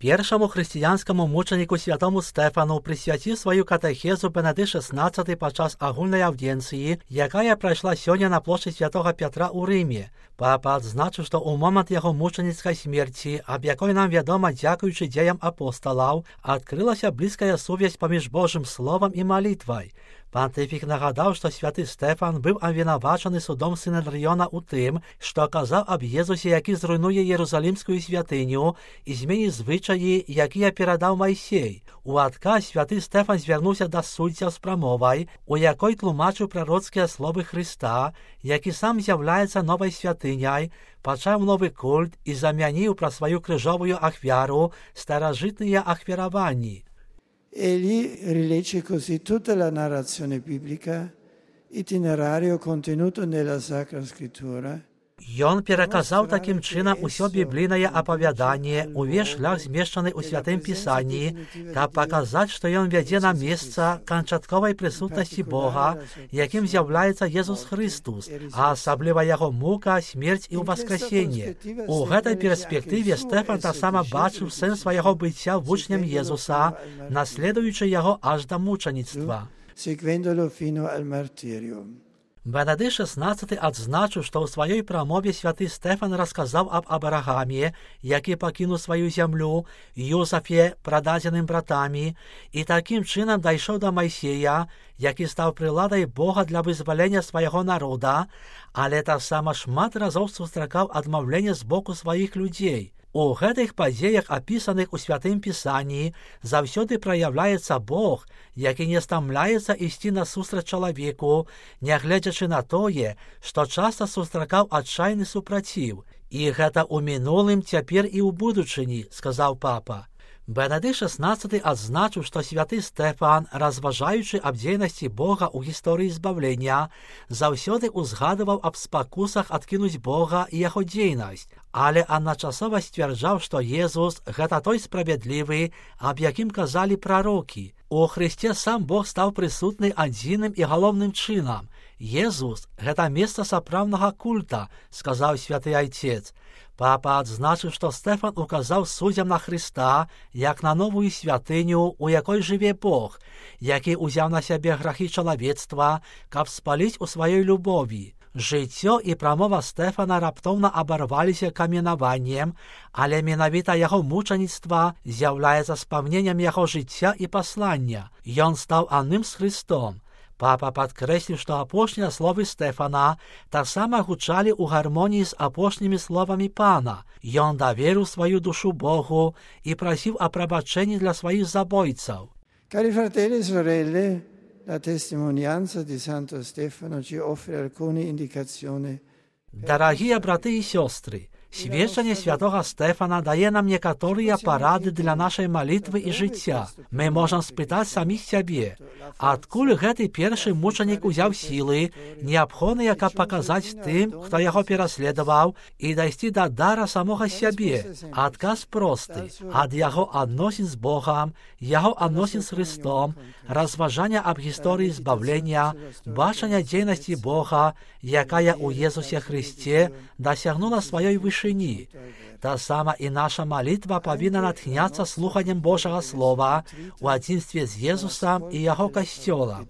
Першому християнському мученику святому Стефану присвятив свою катехезу Бенедикт XVI під час агульної аудієнції, яка пройшла сьогодні на площі Святого Петра у Римі. Папа відзначив, що у момент його мученицької смерті, об якої нам відомо дякуючи діям апостолів, відкрилася близька сувязь поміж Божим Словом і молитвою. Понтифік нагадав, що святий Стефан був обвинувачений судом Синедріона у тим, що казав об Єсусі, який зруйнує Єрусалимську святиню і змінить звичаї, які передав Мойсей. У відказ святий Стефан звернувся до суддя з промовою, у якій тлумачив пророцькі слова Христа, який сам з'являється новою святинею, почав новий культ і замінив про свою крижову ахвяру старожитні ахвярування. Egli rilegge così tutta la narrazione biblica, itinerario contenuto nella Sacra Scrittura. Ён пераказаў такім чынам усё біблійнае апавяданне, увесь шлях змешчаны ў святым пісанні, каб паказаць, што ён вядзе на месца канчатковай прысутнасці Бога, якім з'яўляецца Езус Христус, а асабліва яго мука, смерць і ўваскрасенне. У гэтай перспектыве Стэфан таксама бачыў сэнс свайго быцця вучнем Езуса, наследуючы яго аж да мучаніцтва. Seguendolo fino al martirio. Бенедикт XVI адзначыў, што ў сваёй прамове святы Стэфан расказаў аб Абрагаме, які пакінуў сваю зямлю, Юзафе, прададзеным братамі, і такім чынам дайшоў да Майсея, які стаў прыладай Бога для вызвалення свайго народа, але таксама шмат разоў сустракаў адмаўленне з боку сваіх людзей. У гэтых падзеях, апісаных у святым пісанні, заўсёды праяўляецца Бог, які не стамляецца ісці насустрач чалавеку, нягледзячы на тое, што часта сустракаў адчайны супраціў. І гэта ў мінулым, цяпер і ў будучыні, сказаў папа. Бенедикт XVI адзначыў, што святы Стэфан, разважаючы аб дзейнасці Бога ў гісторыі збавлення, заўсёды ўзгадываў аб спакусах адкінуць Бога і яго дзейнасць, але адначасова сцвярджаў, што Езус – гэта той справядлівы, аб якім казалі прарокі. У Хрысце сам Бог стаў прысутны адзіным і галоўным чынам. Езус – гэта месца сапраўднага культа, сказаў святы Айцец. Папа адзначыў, што Стэфан указаў суддзям на Хрыста, як на новую святыню, у якой жыве Бог, які ўзяў на сябе грахі чалавецтва, каб спаліць у сваёй любові. Жыццё і прамова Стэфана раптоўна абарваліся каменаваннем, але менавіта яго мучаніцтва з'яўляецца спаўненнем яго жыцця і паслання. Ён стаў адным з Хрыстом. Папа падкрэсліў, што апошнія словы Стэфана таксама гучалі ў гармоніі з апошнімі словамі Пана. Ён даверыў сваю душу Богу і прасіў о прабачэнні для сваіх забойцаў. Cari fratelli e sorelle, la testimonianza di Santo Stefano ci offre alcune indicazioni. Дарагія браты і сёстры, сведчанне святого Стэфана дае нам некаторыя парады для нашай малітвы і жыцця. Мы можам спытаць саміх сябе, адкуль гэты першы мучанік узяў сілы, неабходныя, каб паказаць тым, хто яго пераследаваў, і дайсці да дара самога сябе. Адказ просты: ад яго адносін з Богам, яго адносін з Христом, разважання аб гісторыі збавлення, бачання дзейнасці Бога, якая ў Езусе Христе дасягнула сваёй вышыні. Таксама і наша малітва павінна натхняцца слуханнем Божага Слова у адзінстве з Езусам і яго касцёлам.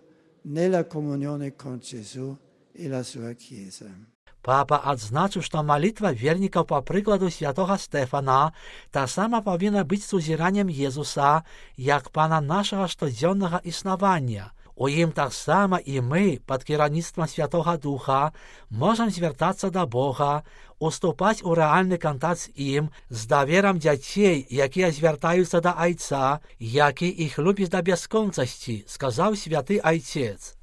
Папа адзначыў, што малітва вернікаў па прыкладу святога Стэфана таксама павінна быць сузіраннем Езуса як Пана нашага штодзённага існавання. У ім таксама і мы, пад кіраўніцтвам Святога Духа, можам звяртацца да Бога, уступаць у рэальны кантакт з ім, з даверам дзяцей, якія звяртаюцца да Айца, які іх любіць да бясконцасці, сказаў святы Айцец.